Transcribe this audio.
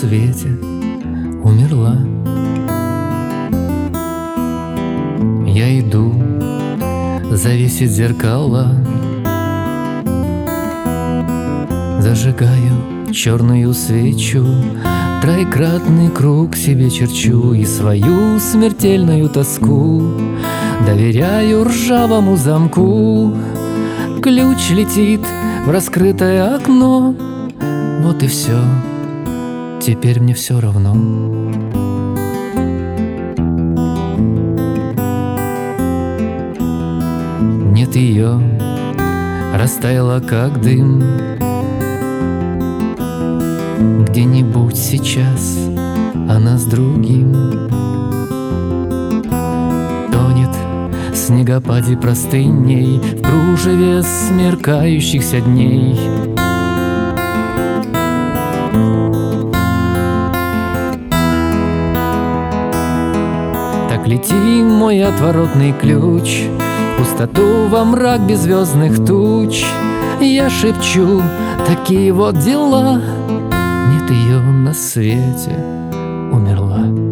свете умерла. Я иду, завесит зеркала, зажигаю черную свечу, троекратный круг себе черчу и свою смертельную тоску доверяю ржавому замку. Ключ летит в раскрытое окно. Вот и все, теперь мне все равно. Нет ее, растаяла как дым. Где-нибудь сейчас она с другим тонет в снегопаде простыней, в кружеве смеркающихся дней. Так лети, мой отворотный ключ, в пустоту, во мрак беззвездных туч. Я шепчу, такие вот дела. Нет ее на свете, умерла.